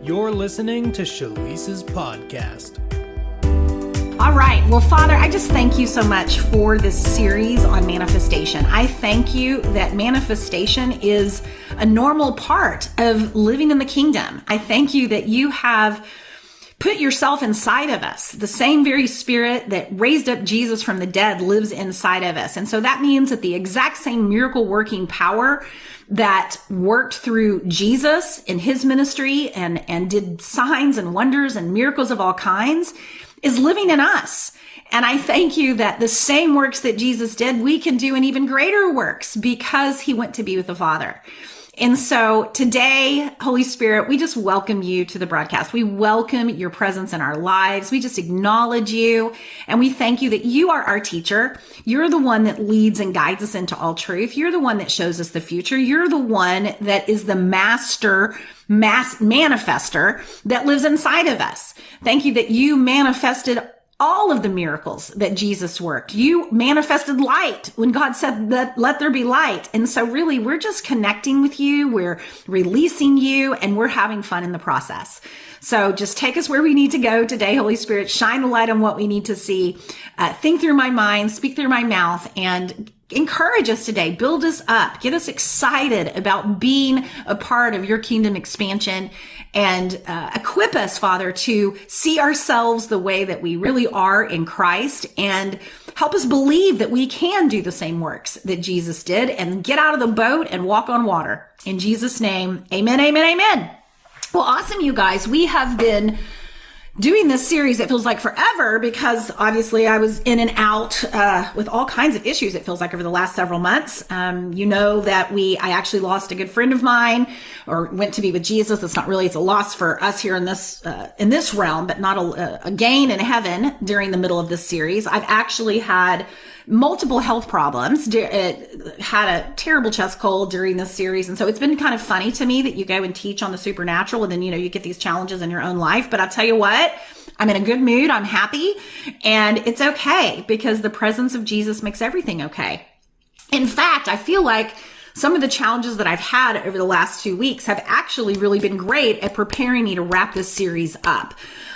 You're listening to Shalice's podcast. All right. Well, Father, I just thank you so much for this series on manifestation. I thank you that manifestation is a normal part of living in the kingdom. I thank you that you have put yourself inside of us. The same very spirit that raised up Jesus from the dead lives inside of us. And so that means that the exact same miracle working power that worked through Jesus in his ministry and did signs and wonders and miracles of all kinds is living in us. And I thank you that the same works that Jesus did, we can do in even greater works because he went to be with the Father. And so today, Holy Spirit, we just welcome you to the broadcast. We welcome your presence in our lives. We just acknowledge you. And we thank you that you are our teacher. You're the one that leads and guides us into all truth. You're the one that shows us the future. You're the one that is the manifester that lives inside of us. Thank you that you manifested all of the miracles that Jesus worked. You manifested light when God said that let there be light. And so really we're just connecting with you. We're releasing you and we're having fun in the process. So just take us where we need to go today, Holy Spirit. Shine the light on what we need to see. Think through my mind, speak through my mouth, and encourage us today. Build us up. Get us excited about being a part of your kingdom expansion, and equip us, Father, to see ourselves the way that we really are in Christ, and help us believe that we can do the same works that Jesus did and get out of the boat and walk on water. In Jesus' name, amen, amen, amen. Well, awesome, you guys. We have been doing this series, it feels like forever, because obviously I was in and out with all kinds of issues, it feels like, over the last several months. You know that I actually lost a good friend of mine, or went to be with Jesus. It's a loss for us here in this realm, but not a gain in heaven during the middle of this series. I've actually had multiple health problems, had a terrible chest cold during this series. And so it's been kind of funny to me that you go and teach on the supernatural and then, you get these challenges in your own life. But I'll tell you what, I'm in a good mood. I'm happy, and it's okay because the presence of Jesus makes everything okay. In fact, I feel like some of the challenges that I've had over the last 2 weeks have actually really been great at preparing me to wrap this series up.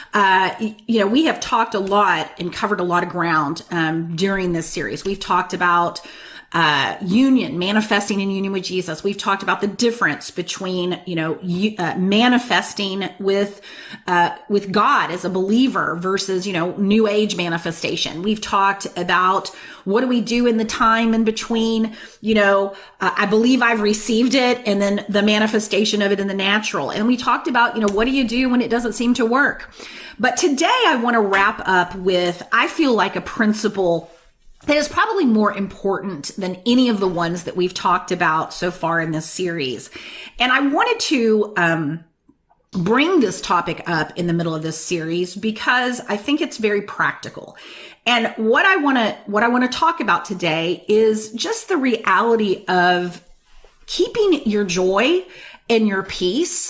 We have talked a lot and covered a lot of ground during this series. We've talked about manifesting in union with Jesus. We've talked about the difference between, manifesting with God as a believer versus, new age manifestation. We've talked about what do we do in the time in between, I believe I've received it, and then the manifestation of it in the natural. And we talked about, what do you do when it doesn't seem to work? But today I want to wrap up with, I feel like, a principle that is probably more important than any of the ones that we've talked about so far in this series. And I wanted to bring this topic up in the middle of this series because I think it's very practical. And what I want to talk about today is just the reality of keeping your joy and your peace,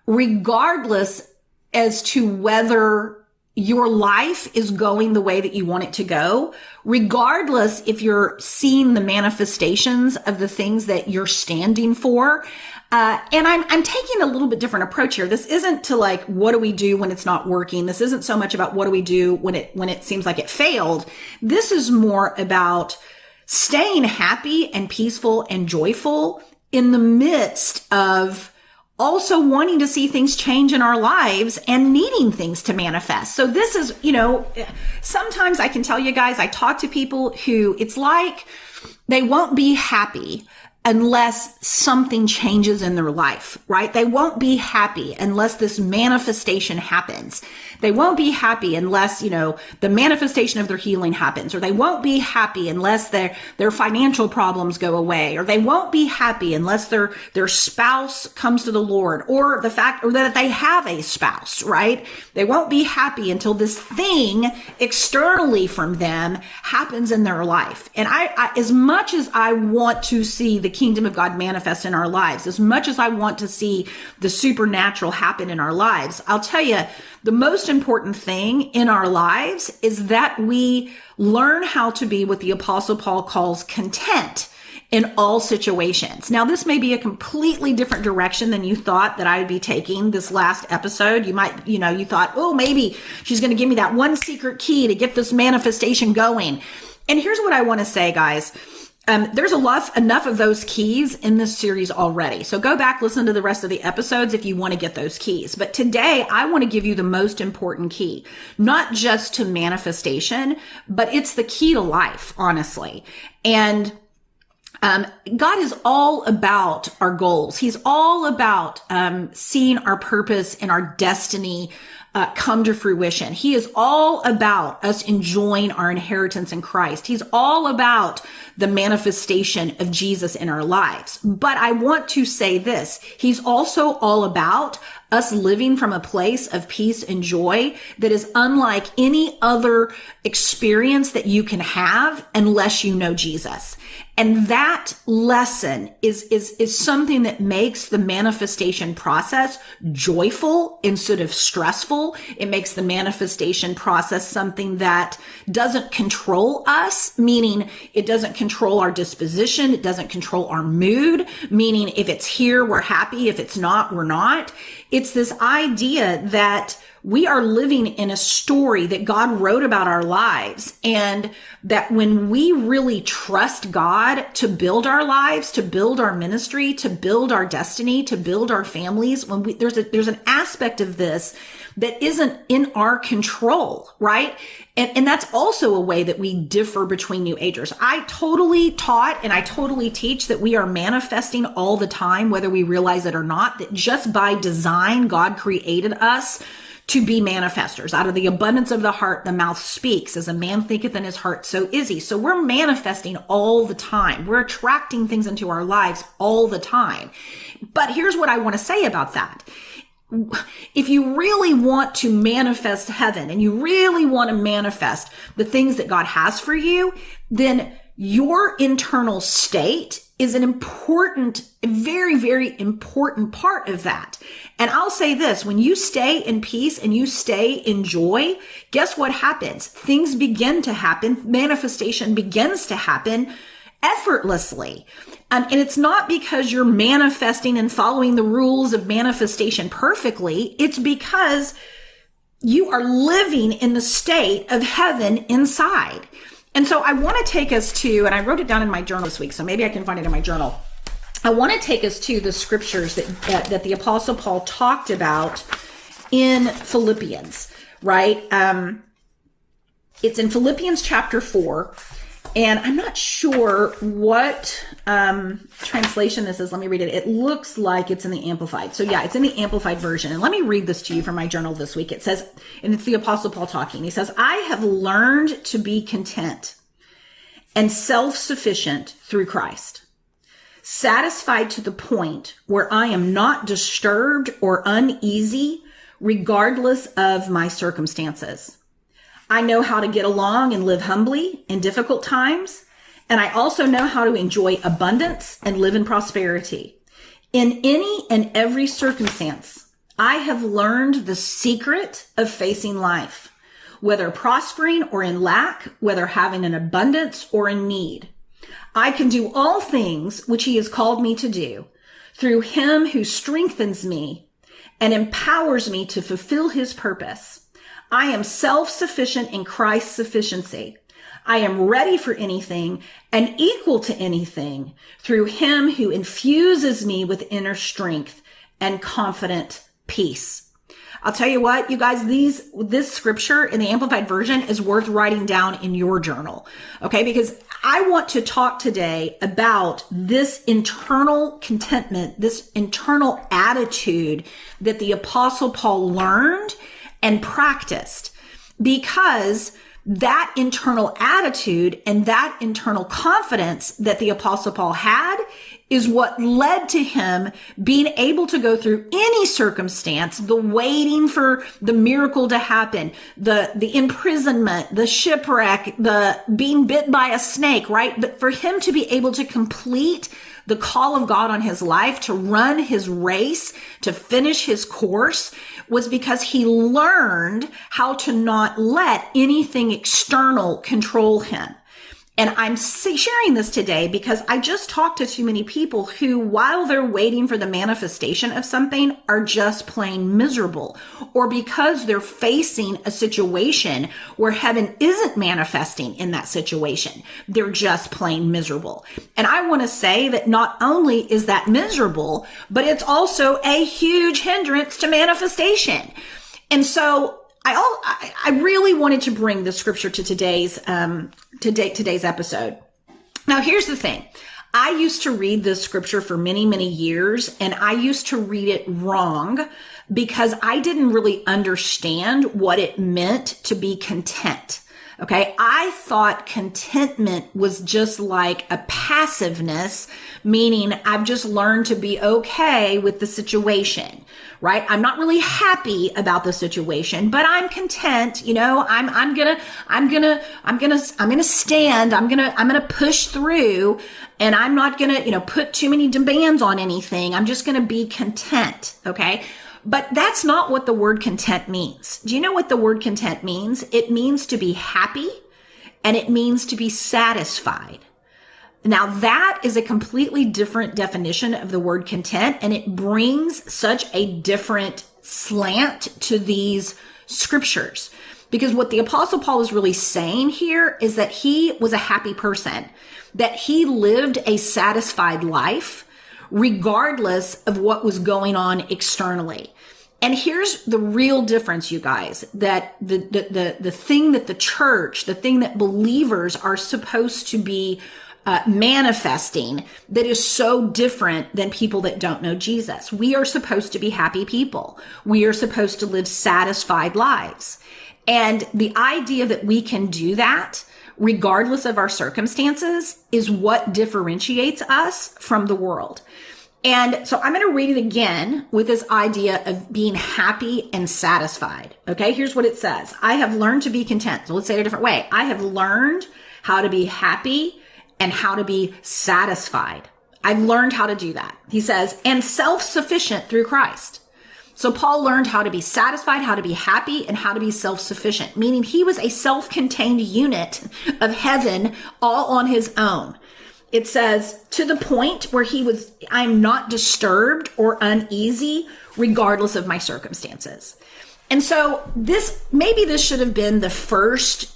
regardless as to whether your life is going the way that you want it to go, regardless if you're seeing the manifestations of the things that you're standing for. And I'm taking a little bit different approach here. This isn't to what do we do when it's not working? This isn't so much about what do we do when it seems like it failed. This is more about staying happy and peaceful and joyful in the midst of also wanting to see things change in our lives and needing things to manifest. So this is, sometimes I can tell you guys, I talk to people who it's like they won't be happy unless something changes in their life, right? They won't be happy unless this manifestation happens. They won't be happy unless, the manifestation of their healing happens, or they won't be happy unless their financial problems go away, or they won't be happy unless their spouse comes to the Lord, or that they have a spouse, right? They won't be happy until this thing externally from them happens in their life. And I as much as I want to see the kingdom of God manifest in our lives, as much as I want to see the supernatural happen in our lives, I'll tell you, the most important thing in our lives is that we learn how to be what the Apostle Paul calls content in all situations. Now, this may be a completely different direction than you thought that I would be taking this last episode. You might, you thought, oh, maybe she's going to give me that one secret key to get this manifestation going. And here's what I want to say, guys. There's enough of those keys in this series already. So go back, listen to the rest of the episodes if you want to get those keys. But today I want to give you the most important key, not just to manifestation, but it's the key to life, honestly. And God is all about our goals. He's all about seeing our purpose and our destiny come to fruition. He is all about us enjoying our inheritance in Christ. He's all about the manifestation of Jesus in our lives. But I want to say this. He's also all about us living from a place of peace and joy that is unlike any other experience that you can have unless you know Jesus. And that lesson is something that makes the manifestation process joyful instead of stressful. It makes the manifestation process something that doesn't control us, meaning it doesn't control our disposition. It doesn't control our mood, meaning if it's here, we're happy. If it's not, we're not. It's this idea that we are living in a story that God wrote about our lives, and that when we really trust God to build our lives, to build our ministry, to build our destiny, to build our families, there's an aspect of this that isn't in our control, right? And that's also a way that we differ between New Agers. I totally taught and I totally teach that we are manifesting all the time, whether we realize it or not, that just by design, God created us to be manifestors. Out of the abundance of the heart, the mouth speaks. As a man thinketh in his heart, so is he. So we're manifesting all the time. We're attracting things into our lives all the time. But here's what I want to say about that. If you really want to manifest heaven and you really want to manifest the things that God has for you, then your internal state is an important, very, very important part of that. And I'll say this, when you stay in peace and you stay in joy, guess what happens? Things begin to happen. Manifestation begins to happen effortlessly. And it's not because you're manifesting and following the rules of manifestation perfectly. It's because you are living in the state of heaven inside. And so I want to take us to, and I wrote it down in my journal this week, so maybe I can find it in my journal. I want to take us to the scriptures that the Apostle Paul talked about in Philippians, right? It's in Philippians chapter 4. And I'm not sure what translation this is. Let me read it. It looks like it's in the Amplified. So yeah, it's in the Amplified version. And let me read this to you from my journal this week. It says, and it's the Apostle Paul talking. He says, I have learned to be content and self-sufficient through Christ, satisfied to the point where I am not disturbed or uneasy, regardless of my circumstances. I know how to get along and live humbly in difficult times. And I also know how to enjoy abundance and live in prosperity. In any and every circumstance, I have learned the secret of facing life, whether prospering or in lack, whether having an abundance or in need. I can do all things which he has called me to do through him who strengthens me and empowers me to fulfill his purpose. I am self-sufficient in Christ's sufficiency. I am ready for anything and equal to anything through him who infuses me with inner strength and confident peace. I'll tell you what, you guys, this scripture in the Amplified version is worth writing down in your journal. Okay. Because I want to talk today about this internal contentment, this internal attitude that the Apostle Paul learned and practiced, because that internal attitude and that internal confidence that the Apostle Paul had is what led to him being able to go through any circumstance, the waiting for the miracle to happen, the imprisonment, the shipwreck, the being bit by a snake, right? But for him to be able to complete the call of God on his life, to run his race, to finish his course, was because he learned how to not let anything external control him. And I'm sharing this today because I just talked to too many people who, while they're waiting for the manifestation of something, are just plain miserable. Or because they're facing a situation where heaven isn't manifesting in that situation, they're just plain miserable. And I want to say that not only is that miserable, but it's also a huge hindrance to manifestation. And so I really wanted to bring the scripture to today's episode. Now, here's the thing. I used to read this scripture for many, many years, and I used to read it wrong because I didn't really understand what it meant to be content. Okay. I thought contentment was just like a passiveness, meaning I've just learned to be okay with the situation, right? I'm not really happy about the situation, but I'm content. You know, I'm gonna stand. I'm gonna push through, and I'm not gonna, put too many demands on anything. I'm just gonna be content. Okay. But that's not what the word content means. Do you know what the word content means? It means to be happy, and it means to be satisfied. Now, that is a completely different definition of the word content, and it brings such a different slant to these scriptures. Because what the Apostle Paul is really saying here is that he was a happy person, that he lived a satisfied life, regardless of what was going on externally. And here's the real difference, you guys, that the thing that the church, the thing that believers are supposed to be manifesting that is so different than people that don't know Jesus. We are supposed to be happy people. We are supposed to live satisfied lives. And the idea that we can do that regardless of our circumstances is what differentiates us from the world. And so I'm going to read it again with this idea of being happy and satisfied. Okay, here's what it says. I have learned to be content. So let's say it a different way. I have learned how to be happy and how to be satisfied. I've learned how to do that. He says, and self-sufficient through Christ. So Paul learned how to be satisfied, how to be happy, and how to be self-sufficient, meaning he was a self-contained unit of heaven all on his own. It says, to the point where I'm not disturbed or uneasy, regardless of my circumstances. And so maybe this should have been the first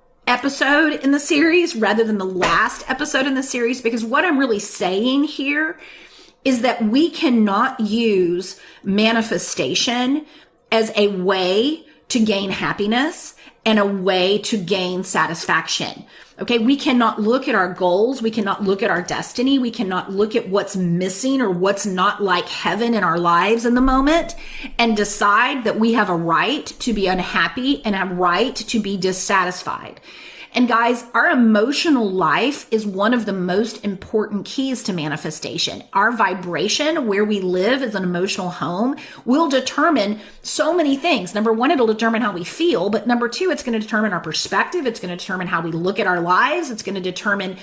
episode in the series rather than the last episode in the series, because what I'm really saying here is that we cannot use manifestation as a way to gain happiness and a way to gain satisfaction. Okay, we cannot look at our goals. We cannot look at our destiny. We cannot look at what's missing or what's not like heaven in our lives in the moment and decide that we have a right to be unhappy and a right to be dissatisfied. And guys, our emotional life is one of the most important keys to manifestation. Our vibration, where we live as an emotional home, will determine so many things. Number one, it'll determine how we feel. But number two, it's going to determine our perspective. It's going to determine how we look at our lives. It's going to determine,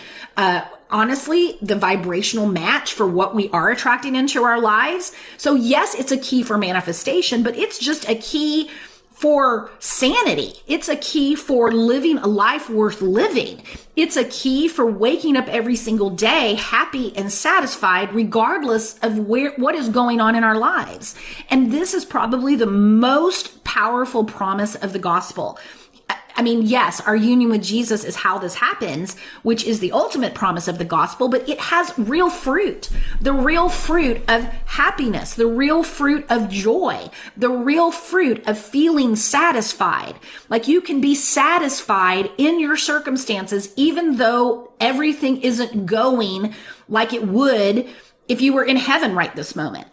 honestly, the vibrational match for what we are attracting into our lives. So yes, it's a key for manifestation, but it's just a key for sanity. It's a key for living a life worth living. It's a key for waking up every single day happy and satisfied, regardless of what is going on in our lives. And this is probably the most powerful promise of the gospel. I mean, yes, our union with Jesus is how this happens, which is the ultimate promise of the gospel, but it has real fruit, the real fruit of happiness, the real fruit of joy, the real fruit of feeling satisfied. Like you can be satisfied in your circumstances, even though everything isn't going like it would if you were in heaven right this moment.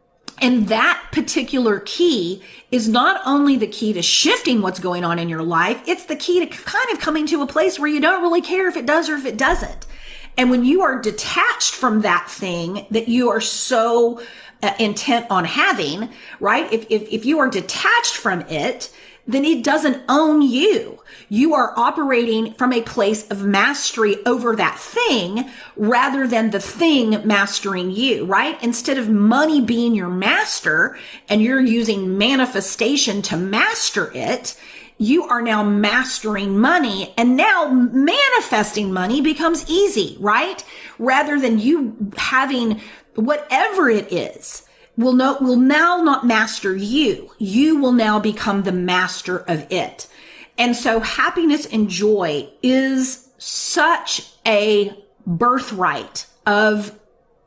And that particular key is not only the key to shifting what's going on in your life, it's the key to kind of coming to a place where you don't really care if it does or if it doesn't. And when you are detached from that thing that you are so intent on having, right? If you are detached from it, then it doesn't own you. You are operating from a place of mastery over that thing rather than the thing mastering you, right? Instead of money being your master and you're using manifestation to master it, you are now mastering money, and now manifesting money becomes easy, right? Rather than you having whatever it is will now not master you. You will now become the master of it. And so happiness and joy is such a birthright of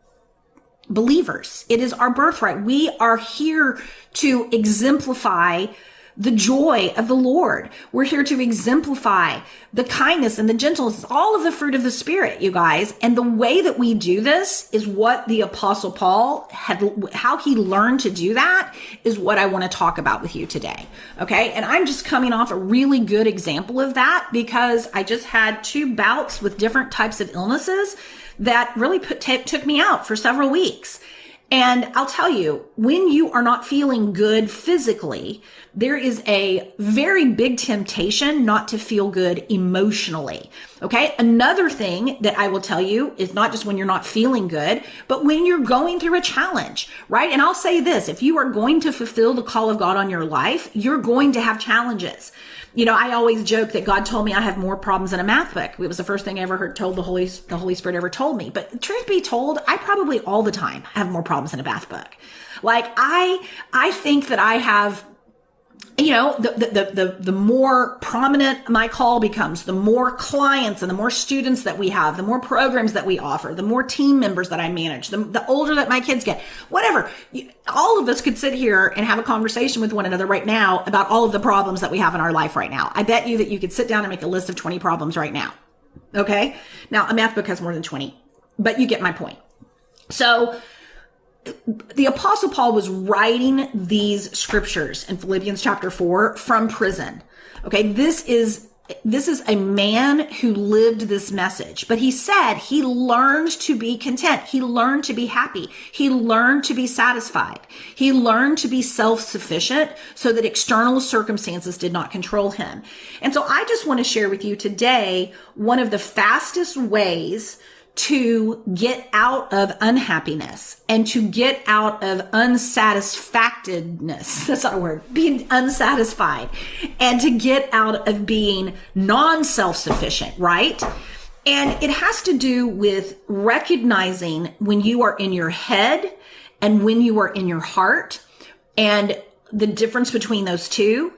believers. It is our birthright. We are here to exemplify the joy of the Lord. We're here to exemplify the kindness and the gentleness, all of the fruit of the Spirit, you guys. And the way that we do this is what the Apostle Paul how he learned to do that is what I want to talk about with you today. Okay. And I'm just coming off a really good example of that because I just had 2 bouts with different types of illnesses that really took me out for several weeks. And I'll tell you, when you are not feeling good physically, there is a very big temptation not to feel good emotionally. Okay. Another thing that I will tell you is not just when you're not feeling good, but when you're going through a challenge, right? And I'll say this, if you are going to fulfill the call of God on your life, you're going to have challenges. You know, I always joke that God told me I have more problems than a math book. It was the first thing I ever heard told the Holy Spirit ever told me. But truth be told, I probably all the time have more problems than a math book. Like I think that I have, you know, the more prominent my call becomes, the more clients and the more students that we have, the more programs that we offer, the more team members that I manage, the older that my kids get, whatever. All of us could sit here and have a conversation with one another right now about all of the problems that we have in our life right now. I bet you that you could sit down and make a list of 20 problems right now. Okay. Now a math book has more than 20, but you get my point. So the Apostle Paul was writing these scriptures in Philippians chapter 4 from prison. Okay. This is a man who lived this message, but he said he learned to be content. He learned to be happy. He learned to be satisfied. He learned to be self-sufficient so that external circumstances did not control him. And so I just want to share with you today one of the fastest ways to get out of unhappiness and to get out of unsatisfactedness. That's not a word. Being unsatisfied and to get out of being non-self-sufficient, right? And it has to do with recognizing when you are in your head and when you are in your heart and the difference between those two.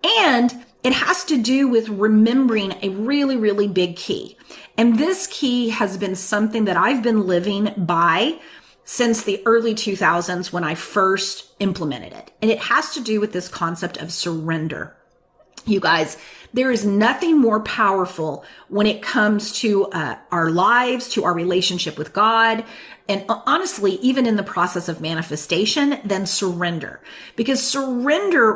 And it has to do with remembering a really, really big key. And this key has been something that I've been living by since the early 2000s when I first implemented it. And it has to do with this concept of surrender. You guys, there is nothing more powerful when it comes to our lives, to our relationship with God, and honestly, even in the process of manifestation, than surrender. Because surrender,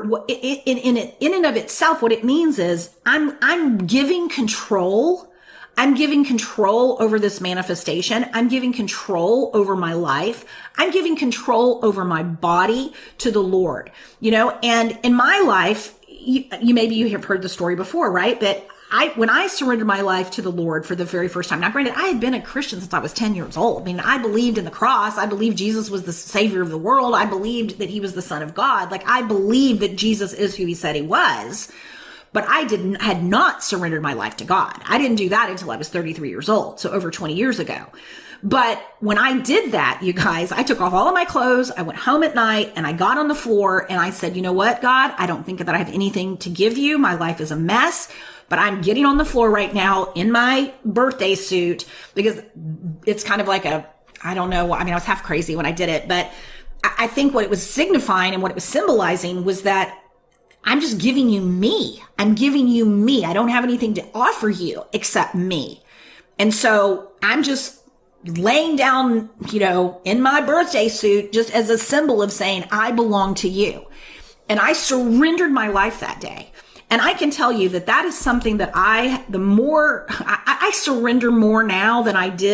in and of itself, what it means is I'm giving control. I'm giving control over this manifestation. I'm giving control over my life. I'm giving control over my body to the Lord, you know, and in my life, maybe you have heard the story before, right? But when I surrendered my life to the Lord for the very first time, now granted, I had been a Christian since I was 10 years old. I mean, I believed in the cross. I believed Jesus was the savior of the world. I believed that he was the son of God. Like I believed that Jesus is who he said he was. But I had not surrendered my life to God. I didn't do that until I was 33 years old. So over 20 years ago. But when I did that, you guys, I took off all of my clothes. I went home at night and I got on the floor and I said, you know what, God, I don't think that I have anything to give you. My life is a mess, but I'm getting on the floor right now in my birthday suit because it's kind of like I don't know. I mean, I was half crazy when I did it, but I think what it was signifying and what it was symbolizing was that I'm just giving you me. I'm giving you me. I don't have anything to offer you except me. And so I'm just laying down, you know, in my birthday suit, just as a symbol of saying, I belong to you. And I surrendered my life that day. And I can tell you that is something that I surrender more now than I did,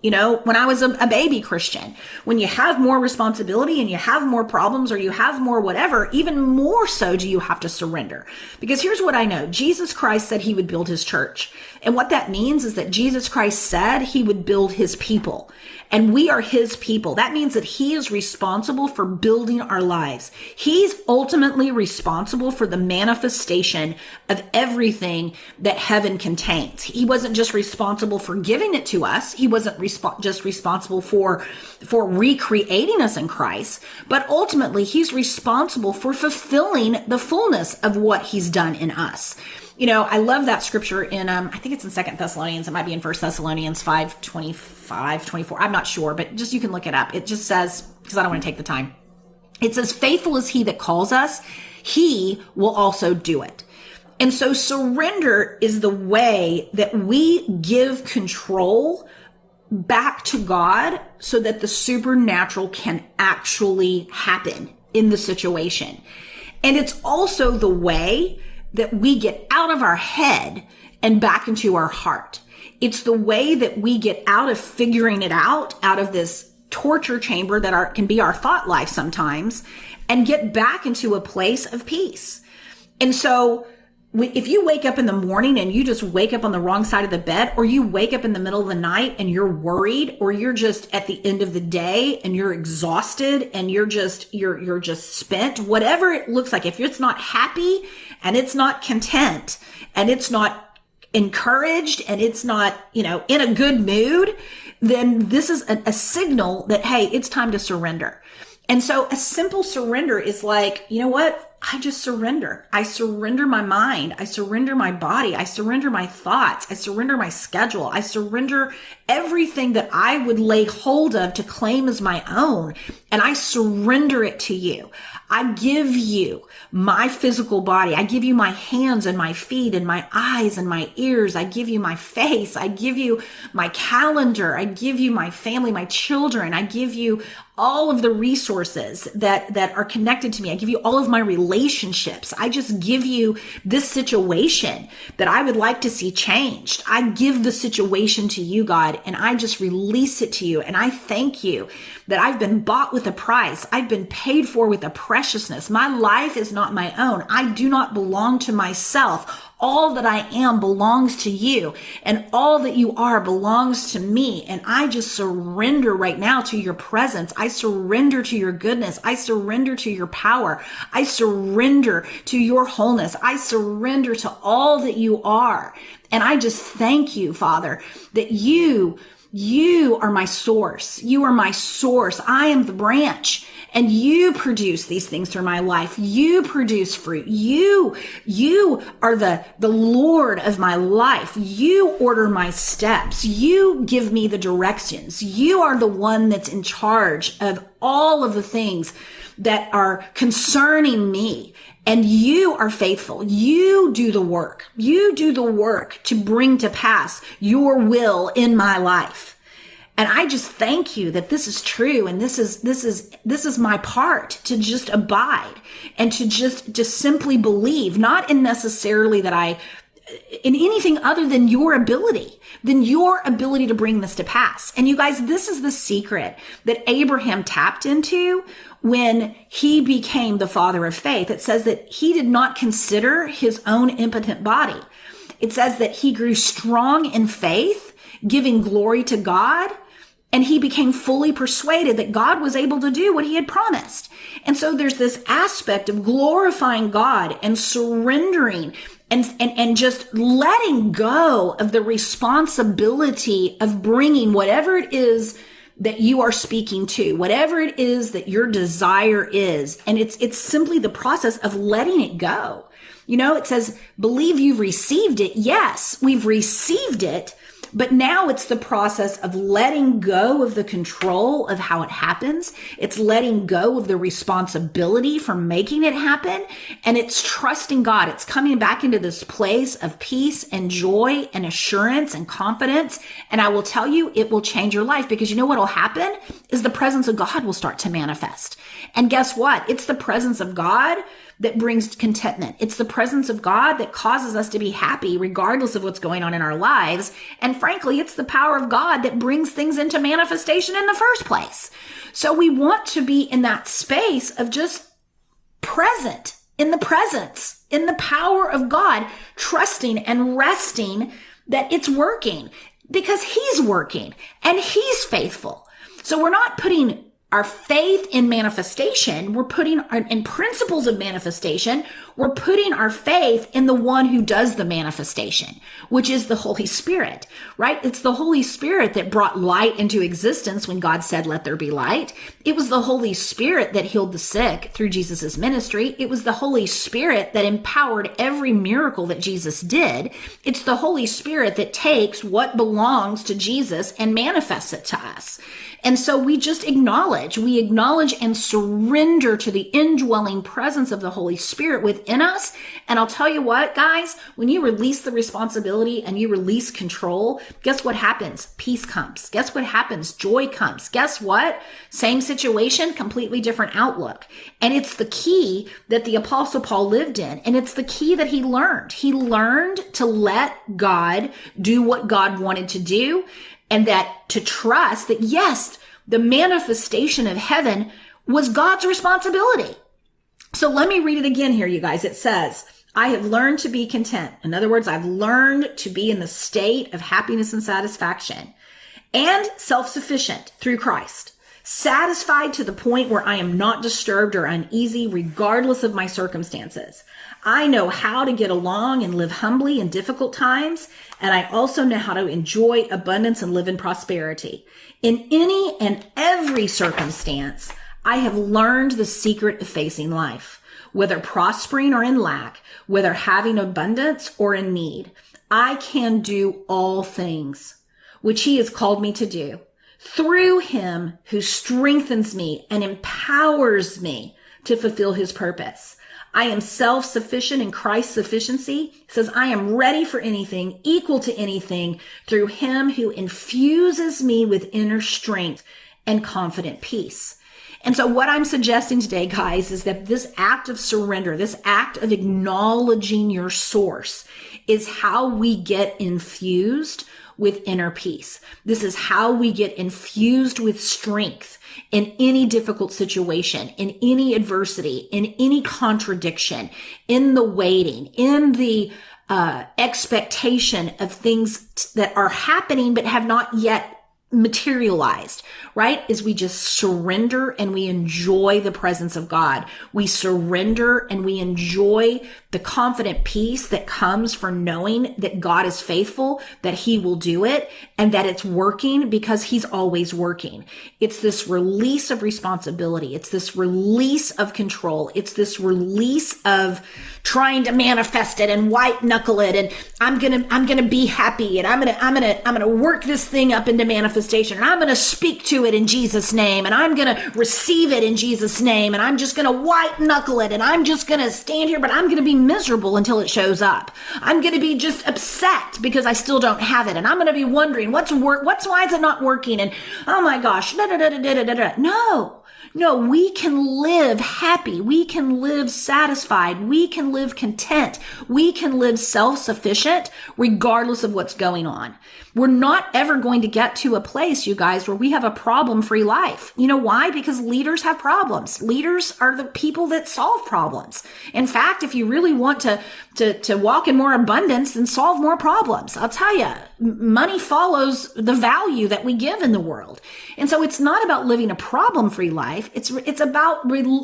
when I was a baby Christian. When you have more responsibility and you have more problems or you have more whatever, even more so do you have to surrender. Because here's what I know. Jesus Christ said he would build his church. And what that means is that Jesus Christ said he would build his people. And we are his people. That means that he is responsible for building our lives. He's ultimately responsible for the manifestation of everything that heaven contains. He wasn't just responsible for giving it to us. He wasn't just responsible for recreating us in Christ, but ultimately he's responsible for fulfilling the fullness of what he's done in us. I love that scripture in, I think it's in 2 Thessalonians. It might be in 1 Thessalonians 5:25, 24. I'm not sure, but just, you can look it up. It just says, because I don't want to take the time. It says, faithful is he that calls us. He will also do it. And so surrender is the way that we give control back to God so that the supernatural can actually happen in the situation. And it's also the way that we get out of our head and back into our heart. It's the way that we get out of figuring it out of this torture chamber that can be our thought life sometimes, and get back into a place of peace. And so if you wake up in the morning and you just wake up on the wrong side of the bed, or you wake up in the middle of the night and you're worried, or you're just at the end of the day and you're exhausted and you're just spent, whatever it looks like, if it's not happy and it's not content and it's not encouraged and it's not, in a good mood, then this is a signal that, hey, it's time to surrender. And so a simple surrender is like, you know what? I just surrender. I surrender my mind. I surrender my body. I surrender my thoughts. I surrender my schedule. I surrender everything that I would lay hold of to claim as my own. And I surrender it to you. I give you my physical body. I give you my hands and my feet and my eyes and my ears. I give you my face. I give you my calendar. I give you my family, my children. I give you all of the resources that are connected to me. I give you all of my relationships. I just give you this situation that I would like to see changed. I give the situation to you, God, and I just release it to you. And I thank you that I've been bought with a price. I've been paid for with a preciousness. My life is not my own. I do not belong to myself. All that I am belongs to you, and all that you are belongs to me. And I just surrender right now to your presence. I surrender to your goodness. I surrender to your power. I surrender to your wholeness. I surrender to all that you are. And I just thank you, Father, that you are my source. You are my source. I am the branch. And you produce these things through my life. You produce fruit. You are the Lord of my life. You order my steps. You give me the directions. You are the one that's in charge of all of the things that are concerning me. And you are faithful. You do the work. You do the work to bring to pass your will in my life. And I just thank you that this is true. And this is my part, to just abide and to just simply believe, not in necessarily that in anything other than your ability to bring this to pass. And you guys, this is the secret that Abraham tapped into when he became the father of faith. It says that he did not consider his own impotent body. It says that he grew strong in faith, giving glory to God. And he became fully persuaded that God was able to do what he had promised. And so there's this aspect of glorifying God and surrendering and just letting go of the responsibility of bringing whatever it is that you are speaking to, whatever it is that your desire is. And it's simply the process of letting it go. It says, believe you've received it. Yes, we've received it. But now it's the process of letting go of the control of how it happens. It's letting go of the responsibility for making it happen. And it's trusting God. It's coming back into this place of peace and joy and assurance and confidence. And I will tell you, it will change your life, because you know what will happen is the presence of God will start to manifest. And guess what? It's the presence of God that brings contentment. It's the presence of God that causes us to be happy regardless of what's going on in our lives. And frankly, it's the power of God that brings things into manifestation in the first place. So we want to be in that space of just present, in the presence, in the power of God, trusting and resting that it's working because he's working and he's faithful. So we're not putting our faith in manifestation. We're putting in principles of manifestation. We're putting our faith in the one who does the manifestation, which is the Holy Spirit, right? It's the Holy Spirit that brought light into existence when God said, let there be light. It was the Holy Spirit that healed the sick through Jesus's ministry. It was the Holy Spirit that empowered every miracle that Jesus did. It's the Holy Spirit that takes what belongs to Jesus and manifests it to us. And so we acknowledge and surrender to the indwelling presence of the Holy Spirit within us. And I'll tell you what, guys, when you release the responsibility and you release control, guess what happens? Peace comes. Guess what happens? Joy comes. Guess what? Same situation, completely different outlook. And it's the key that the Apostle Paul lived in. And it's the key that he learned. He learned to let God do what God wanted to do. And that to trust that, yes, the manifestation of heaven was God's responsibility. So let me read it again here, you guys. It says, I have learned to be content. In other words, I've learned to be in the state of happiness and satisfaction and self-sufficient through Christ, satisfied to the point where I am not disturbed or uneasy regardless of my circumstances. I know how to get along and live humbly in difficult times, and I also know how to enjoy abundance and live in prosperity. In any and every circumstance, I have learned the secret of facing life, whether prospering or in lack, whether having abundance or in need. I can do all things, which he has called me to do, through him who strengthens me and empowers me to fulfill his purpose. I am self-sufficient in Christ's sufficiency. It says, I am ready for anything, equal to anything, through him who infuses me with inner strength and confident peace. And so what I'm suggesting today, guys, is that this act of surrender, this act of acknowledging your source is how we get infused with inner peace. This is how we get infused with strength in any difficult situation, in any adversity, in any contradiction, in the waiting, in the expectation of things that are happening but have not yet materialized, right? Is we just surrender and we enjoy the presence of God. We surrender and we enjoy the confident peace that comes from knowing that God is faithful, that he will do it, and that it's working because he's always working. It's this release of responsibility. It's this release of control. It's this release of trying to manifest it and white knuckle it. And I'm going to be happy. And I'm going to work this thing up into manifestation. And I'm going to speak to it in Jesus' name. And I'm going to receive it in Jesus' name. And I'm just going to white knuckle it. And I'm just going to stand here, but I'm going to be miserable until it shows up. I'm going to be just upset because I still don't have it. And I'm going to be wondering why is it not working? And oh my gosh, No, we can live happy. We can live satisfied. We can live content. We can live self-sufficient regardless of what's going on. We're not ever going to get to a place, you guys, where we have a problem-free life. You know why? Because leaders have problems. Leaders are the people that solve problems. In fact, if you really want to walk in more abundance, then solve more problems. I'll tell you, money follows the value that we give in the world. And so it's not about living a problem-free life. It's about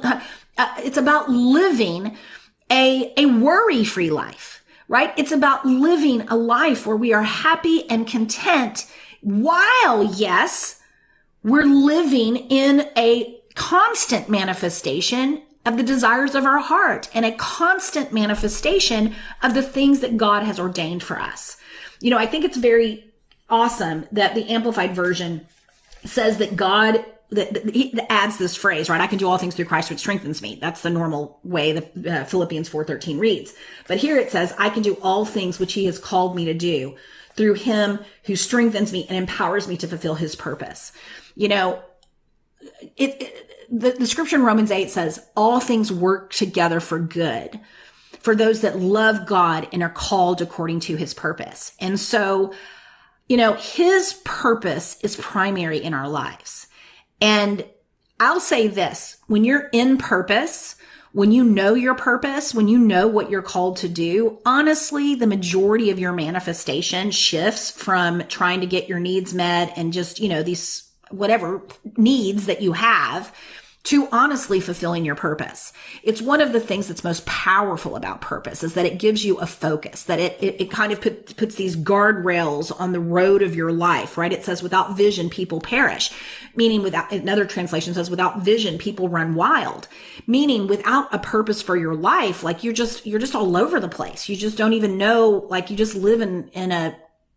living a worry-free life. Right? It's about living a life where we are happy and content while, yes, we're living in a constant manifestation of the desires of our heart and a constant manifestation of the things that God has ordained for us. You know, I think it's very awesome that the Amplified Version says that God he adds this phrase, right? I can do all things through Christ, which strengthens me. That's the normal way the Philippians 4:13 reads. But here it says, I can do all things which he has called me to do through him who strengthens me and empowers me to fulfill his purpose. You know, the scripture in Romans 8 says, all things work together for good for those that love God and are called according to his purpose. And so, his purpose is primary in our lives. And I'll say this, when you're in purpose, when you know your purpose, when you know what you're called to do, honestly, the majority of your manifestation shifts from trying to get your needs met and just, these whatever needs that you have to honestly fulfilling your purpose. It's one of the things that's most powerful about purpose is that it gives you a focus, that it kind of puts these guardrails on the road of your life, right? It says without vision, people perish, meaning another translation says without vision, people run wild, meaning without a purpose for your life, like you're just all over the place. You just don't even know, like you just live in a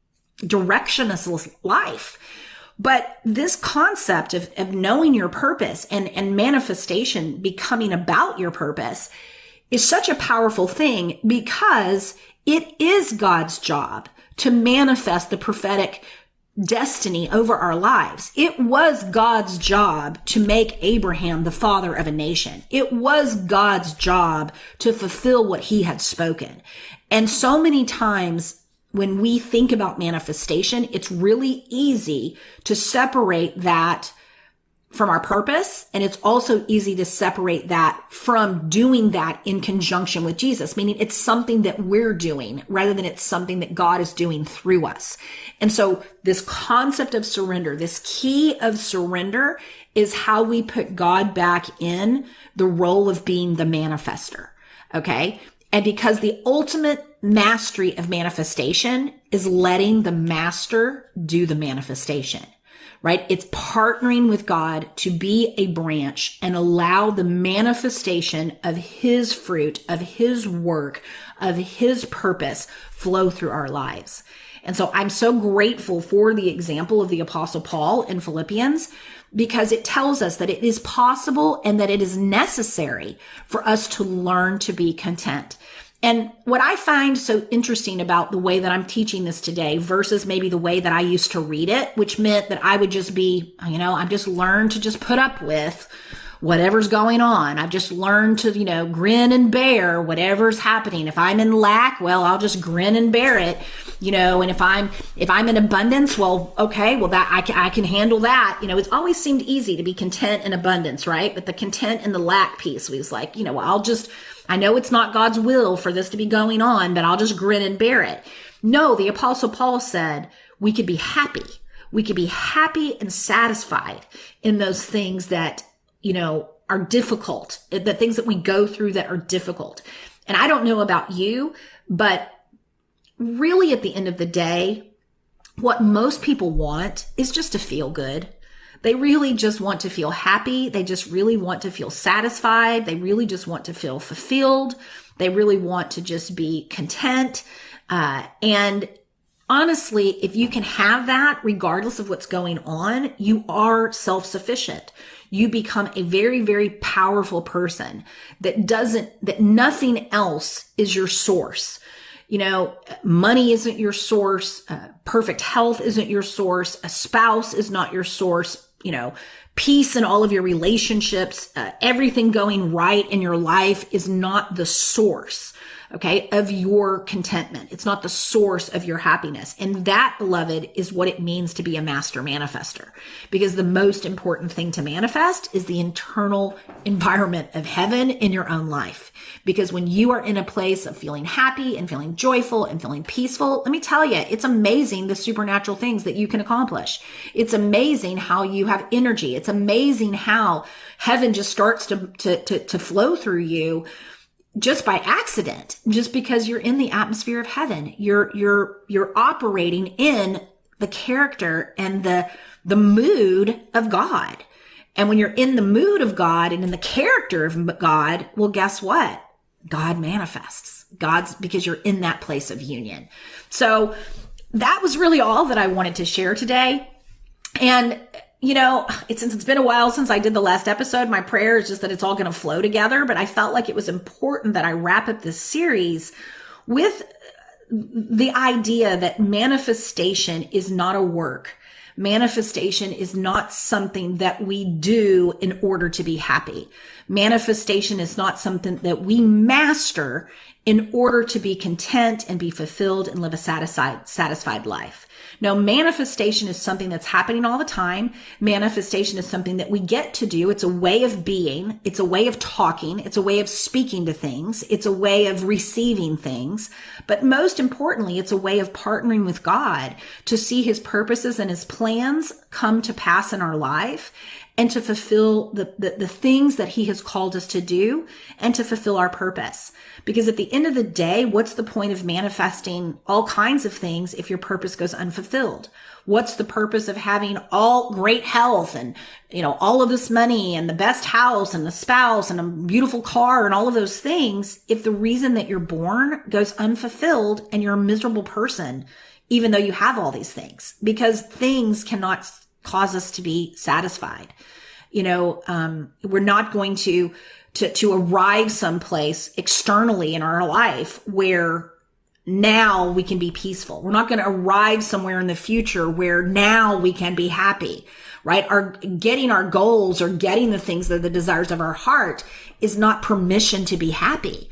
directionless life. But this concept of knowing your purpose and manifestation becoming about your purpose is such a powerful thing because it is God's job to manifest the prophetic destiny over our lives. It was God's job to make Abraham the father of a nation. It was God's job to fulfill what he had spoken. And so many times when we think about manifestation, it's really easy to separate that from our purpose. And it's also easy to separate that from doing that in conjunction with Jesus, meaning it's something that we're doing rather than it's something that God is doing through us. And so this concept of surrender, this key of surrender is how we put God back in the role of being the manifester. Okay. And because the ultimate mastery of manifestation is letting the master do the manifestation, right? It's partnering with God to be a branch and allow the manifestation of his fruit, of his work, of his purpose flow through our lives. And so I'm so grateful for the example of the Apostle Paul in Philippians, because it tells us that it is possible and that it is necessary for us to learn to be content. And what I find so interesting about the way that I'm teaching this today versus maybe the way that I used to read it, which meant that I would just be, I've just learned to just put up with whatever's going on. I've just learned to, grin and bear whatever's happening. If I'm in lack, well, I'll just grin and bear it, and if I'm in abundance, well, okay, well that I can handle that. It's always seemed easy to be content in abundance, right? But the content and the lack piece was like, I know it's not God's will for this to be going on, but I'll just grin and bear it. No, the Apostle Paul said we could be happy. We could be happy and satisfied in those things that, are difficult, the things that we go through that are difficult. And I don't know about you, but really at the end of the day, what most people want is just to feel good. They really just want to feel happy. They just really want to feel satisfied. They really just want to feel fulfilled. They really want to just be content. And honestly, if you can have that, regardless of what's going on, you are self-sufficient. You become a very, very powerful person that nothing else is your source. Money isn't your source. Perfect health isn't your source. A spouse is not your source. Peace in all of your relationships, everything going right in your life is not the source, okay, of your contentment. It's not the source of your happiness. And that, beloved, is what it means to be a master manifester. Because the most important thing to manifest is the internal environment of heaven in your own life. Because when you are in a place of feeling happy and feeling joyful and feeling peaceful, let me tell you, it's amazing the supernatural things that you can accomplish. It's amazing how you have energy. It's amazing how heaven just starts to flow through you just by accident, just because you're in the atmosphere of heaven. You're operating in the character and the mood of God. And when you're in the mood of God and in the character of God, well, guess what? God manifests. Because you're in that place of union. So that was really all that I wanted to share today. And since it's been a while since I did the last episode, my prayer is just that it's all going to flow together. But I felt like it was important that I wrap up this series with the idea that manifestation is not a work, Manifestation is not something that we do in order to be happy. Manifestation is not something that we master in order to be content and be fulfilled and live a satisfied life. No, manifestation is something that's happening all the time. Manifestation is something that we get to do. It's a way of being. It's a way of talking. It's a way of speaking to things. It's a way of receiving things. But most importantly, it's a way of partnering with God to see his purposes and his plans come to pass in our life, and to fulfill the things that he has called us to do, and to fulfill our purpose. Because at the end of the day, what's the point of manifesting all kinds of things if your purpose goes unfulfilled? What's the purpose of having all great health and, all of this money and the best house and the spouse and a beautiful car and all of those things if the reason that you're born goes unfulfilled and you're a miserable person, even though you have all these things? Because things cannot cause us to be satisfied. We're not going to arrive someplace externally in our life where now we can be peaceful. We're not going to arrive somewhere in the future where now we can be happy, right? Getting our goals or getting the things that are the desires of our heart is not permission to be happy.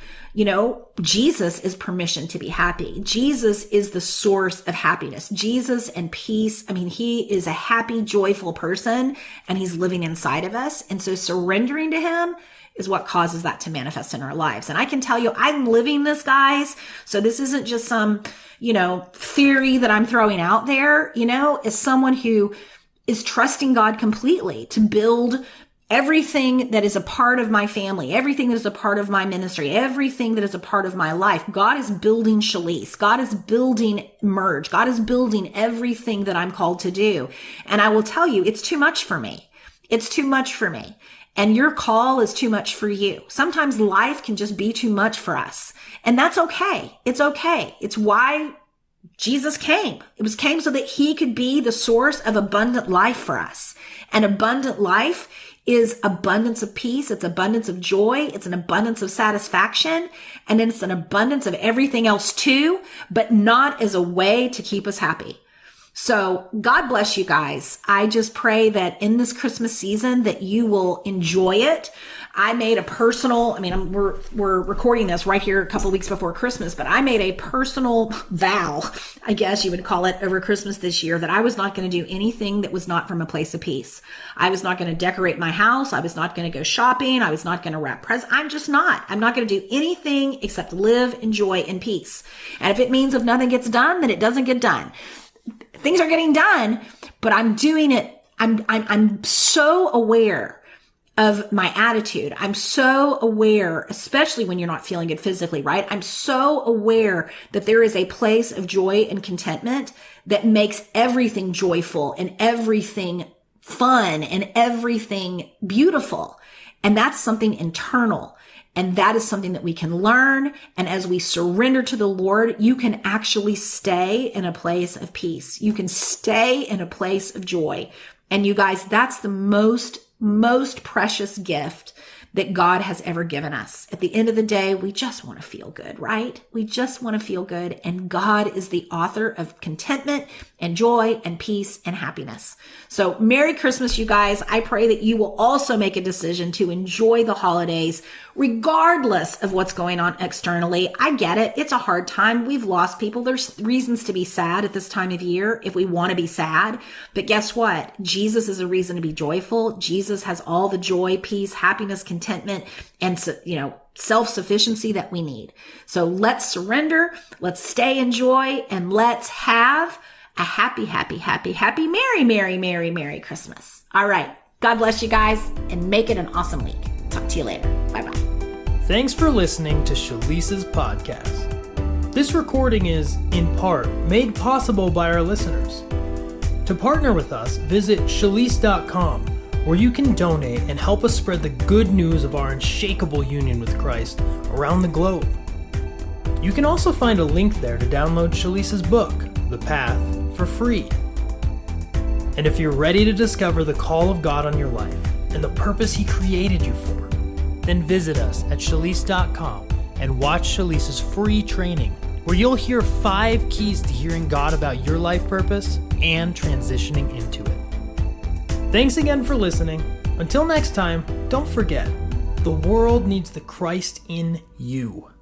Jesus is permission to be happy. Jesus is the source of happiness. Jesus and peace. He is a happy, joyful person, and he's living inside of us. And so surrendering to him is what causes that to manifest in our lives. And I can tell you, I'm living this, guys. So this isn't just some, theory that I'm throwing out there, as someone who is trusting God completely to build everything that is a part of my family, everything that is a part of my ministry, everything that is a part of my life. God is building Shalise. God is building Merge. God is building everything that I'm called to do. And I will tell you, it's too much for me. It's too much for me. And your call is too much for you. Sometimes life can just be too much for us. And that's okay. It's okay. It's why Jesus came. It came so that he could be the source of abundant life for us. And abundant life is abundance of peace. It's abundance of joy. It's an abundance of satisfaction. And then it's an abundance of everything else too, but not as a way to keep us happy. So God bless you guys. I just pray that in this Christmas season that you will enjoy it. I made a personal, we're recording this right here a couple of weeks before Christmas, but I made a personal vow, I guess you would call it, over Christmas this year that I was not going to do anything that was not from a place of peace. I was not going to decorate my house. I was not going to go shopping. I was not going to wrap presents. I'm not going to do anything except live in joy and peace. And if it means if nothing gets done, then it doesn't get done. Things are getting done, but I'm doing it. I'm so aware of my attitude. I'm so aware, especially when you're not feeling good physically, right? I'm so aware that there is a place of joy and contentment that makes everything joyful and everything fun and everything beautiful. And that's something internal. And that is something that we can learn. And as we surrender to the Lord, you can actually stay in a place of peace. You can stay in a place of joy. And you guys, that's the most precious gift that God has ever given us. At the end of the day, we just want to feel good, right? We just want to feel good. And God is the author of contentment and joy and peace and happiness. So Merry Christmas, you guys. I pray that you will also make a decision to enjoy the holidays, regardless of what's going on externally. I get it. It's a hard time. We've lost people. There's reasons to be sad at this time of year if we want to be sad. But guess what? Jesus is a reason to be joyful. Jesus has all the joy, peace, happiness, contentment, and self-sufficiency that we need. So let's surrender. Let's stay in joy, and let's have a happy, Merry Christmas. All right. God bless you guys, and make it an awesome week. Talk to you later. Bye-bye. Thanks for listening to Shalise's podcast. This recording is, in part, made possible by our listeners. To partner with us, visit Shalise.com, where you can donate and help us spread the good news of our unshakable union with Christ around the globe. You can also find a link there to download Shalise's book, The Path, for free. And if you're ready to discover the call of God on your life and the purpose He created you for, then visit us at Shalise.com and watch Shalise's free training, where you'll hear 5 keys to hearing God about your life purpose and transitioning into it. Thanks again for listening. Until next time, don't forget, the world needs the Christ in you.